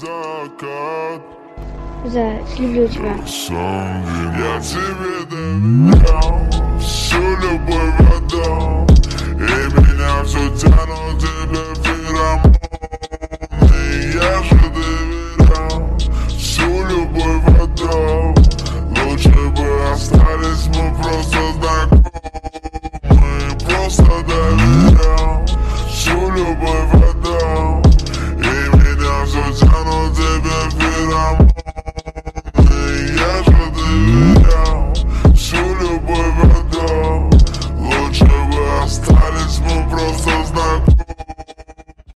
закат. Люблю тебя. Я тебе доверял всю любовь отдал, и меня все тянут тебе феромоны. Я же доверял, всю любовь отдал, лучше бы остались мы просто.